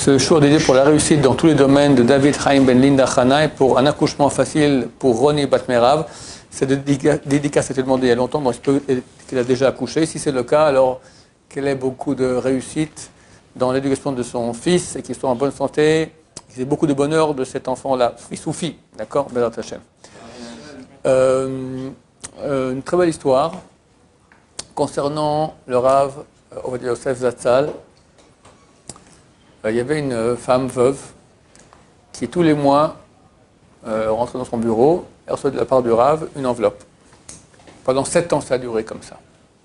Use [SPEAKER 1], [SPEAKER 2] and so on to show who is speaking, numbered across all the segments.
[SPEAKER 1] Ce jour dédié pour la réussite dans tous les domaines de David Chaim Ben Linda Hanaï pour un accouchement facile pour Ronnie Batmerav. Cette dédicace a été demandée il y a longtemps, donc il se peut qu'elle a déjà accouché. Si c'est le cas, alors qu'elle ait beaucoup de réussite dans l'éducation de son fils et qu'il soit en bonne santé, qu'il ait beaucoup de bonheur de cet enfant-là, fils ou fille, d'accord, Bezrat Hashem. Une très belle histoire concernant le Rav Ovadia Yosef Zatzal. Il y avait une femme veuve qui tous les mois rentrait dans son bureau et recevait de la part du Rav une enveloppe. Pendant 7 ans, ça a duré comme ça.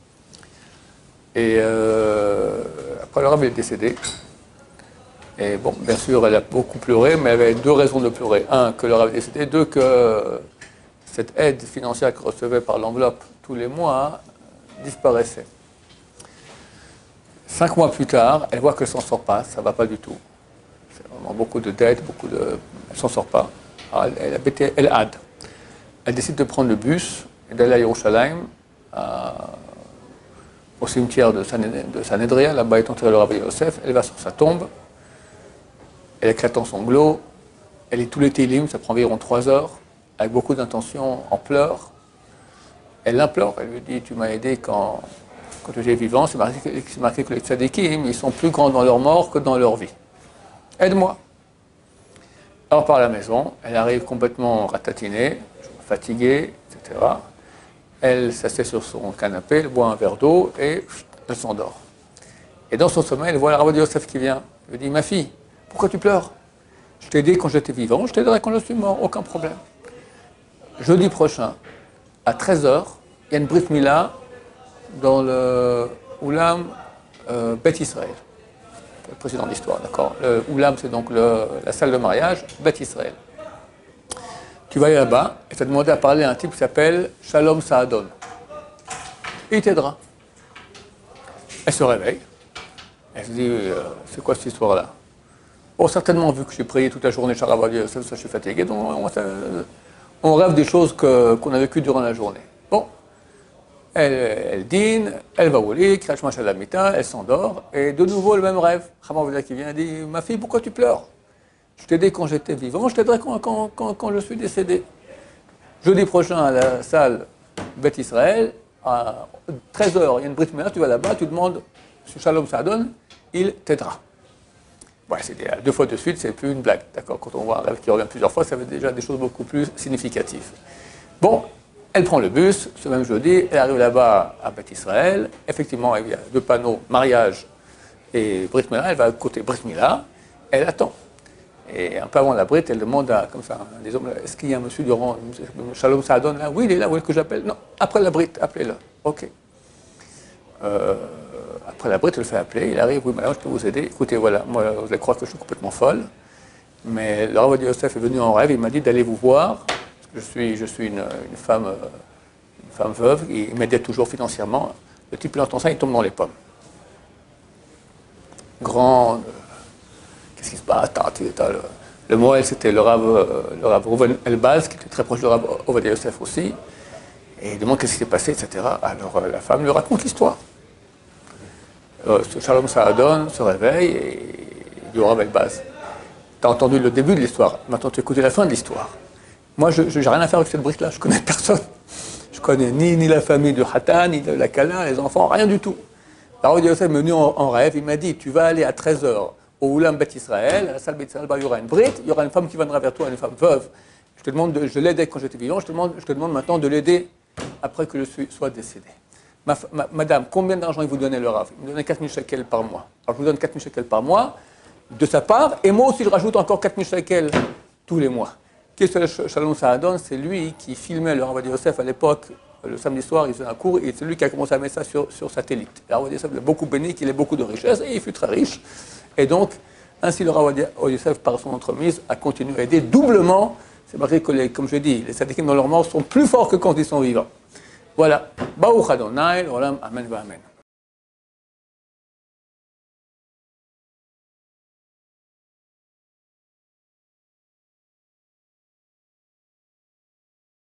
[SPEAKER 1] Et après, le Rav est décédé. Et bon, bien sûr, elle a beaucoup pleuré, mais elle avait 2 raisons de pleurer. 1, que le Rav est décédé. 2, que cette aide financière qu'elle recevait par l'enveloppe tous les mois disparaissait. 5 mois plus tard, elle voit qu'elle ne s'en sort pas, ça ne va pas du tout. C'est vraiment beaucoup de dettes, elle ne s'en sort pas. Alors elle habitait El Had. Elle décide de prendre le bus et d'aller à Yerushalayim, au cimetière de Sanhedria, là-bas est enterré le Rabbi Yosef. Elle va sur sa tombe, elle éclate en sanglots, elle lit tous les Télim, ça prend environ 3 heures, avec beaucoup d'intention, en pleurs. Elle l'implore, elle lui dit « Tu m'as aidé quand tu étais vivant, c'est marqué que les tzadikim, ils sont plus grands dans leur mort que dans leur vie. Aide-moi. » Alors par la maison, elle arrive complètement ratatinée, fatiguée, etc. Elle s'assied sur son canapé, elle boit un verre d'eau et elle s'endort. Et dans son sommeil, elle voit le Rabbi Yosef qui vient. Elle lui dit « Ma fille, pourquoi tu pleures? Je t'ai aidé quand j'étais vivant, je t'aiderai quand je suis mort, aucun problème. » Jeudi prochain, à 13h, il y a une brit mila dans le Oulam Bet Israël. Le précédent de l'histoire, d'accord. Le Oulam, c'est donc la salle de mariage, Bet Israël. Tu vas aller là-bas et tu vas demander à parler à un type qui s'appelle Shalom Saadon. Et il t'aidera. Elle se réveille. Elle se dit, c'est quoi cette histoire-là? Oh, certainement, vu que j'ai prié toute la journée, ça, je suis fatigué, donc on rêve des choses qu'on a vécues durant la journée. Bon. Elle dîne, elle va au lit, elle s'endort, et de nouveau le même rêve. Ramon qui vient et dit « Ma fille, pourquoi tu pleures? Je t'ai aidé quand j'étais vivant, je t'aiderai quand je suis décédé. » Jeudi prochain à la salle Beth Israël, à 13h, il y a une brit mila, tu vas là-bas, tu demandes « Shalom Saadon », il t'aidera. Ouais, c'est 2 fois de suite, c'est plus une blague. D'accord. Quand on voit un rêve qui revient plusieurs fois, ça veut déjà des choses beaucoup plus significatives. Bon. Elle prend le bus, ce même jeudi, elle arrive là-bas à Beth Israël. Effectivement, il y a 2 panneaux, mariage et Brit Mila. Elle va côté Brit Mila, elle attend. Et un peu avant la Brit, elle demande à, comme ça, des hommes, est-ce qu'il y a un monsieur durant Shalom Saadon là? Oui, il est là, où est-ce que j'appelle? Non, après la Brit, appelez-le. Ok. Après la Brit, elle le fait appeler, il arrive, oui, madame, je peux vous aider. Écoutez, voilà, moi, vous allez croire que je suis complètement folle, mais le Rav Yosef est venu en rêve, il m'a dit d'aller vous voir. Je suis une femme veuve, il m'aidait toujours financièrement. Le type, il entend ça, il tombe dans les pommes. Grande. Qu'est-ce qui se passe? Le Moël, c'était le Rav Reuven Elbaz, qui était très proche du Rav Ovadia Yosef aussi. Et il demande qu'est-ce qui s'est passé, etc. Alors la femme lui raconte l'histoire. Shalom Saadon se réveille et il dit au Rav Elbaz, t'as entendu le début de l'histoire, maintenant tu écoutes la fin de l'histoire. Moi, je n'ai rien à faire avec cette brique-là, je ne connais personne. Je ne connais ni la famille de Hatan, ni de la Kala, les enfants, rien du tout. Alors, Yosef est venu en rêve, il m'a dit, tu vas aller à 13h au Oulam Bet Israël, à la salle Bet Israël, il y aura une brique, il y aura une femme qui viendra vers toi, une femme veuve. Je l'aidais quand j'étais vivant, je te demande maintenant de l'aider après que je sois décédé. Madame, combien d'argent il vous donnait le Rav? Il me donnait 4 000 shekels par mois. Alors, je vous donne 4 000 shekels par mois, de sa part, et moi aussi, je rajoute encore 4 000 shekels tous les mois. Qu'est-ce que Shalom Saadon? C'est lui qui filmait le Rav Yosef à l'époque, le samedi soir, il faisait un cours, et c'est lui qui a commencé à mettre ça sur satellite. Le Rav Yosef l'a beaucoup béni, qu'il ait beaucoup de richesses, et il fut très riche. Et donc, ainsi le Rav Yosef, par son entremise, a continué à aider doublement. C'est marqué que, comme je dis, les tzadikim dans leur mort sont plus forts que quand ils sont vivants. Voilà. Baruch Adonai, Olam, Amen, Amen.